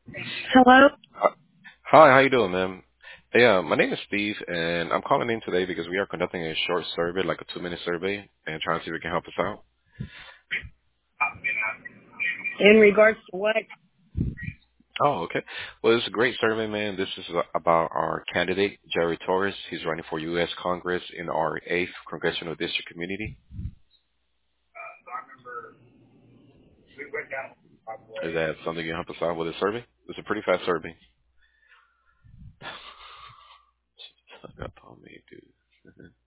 Hello? Hi, how you doing, ma'am? Hey, my name is Steve, and I'm calling in today because we are conducting a short survey, like a 2-minute survey, and trying to see if we can help us out. In regards to what? Oh, okay. Well, it's a great survey, man. This is about our candidate, Jerry Torres. He's running for U.S. Congress in our 8th Congressional District Community. Is that something you can help us out with a survey? It's a pretty fast survey. Hung up on me, dude.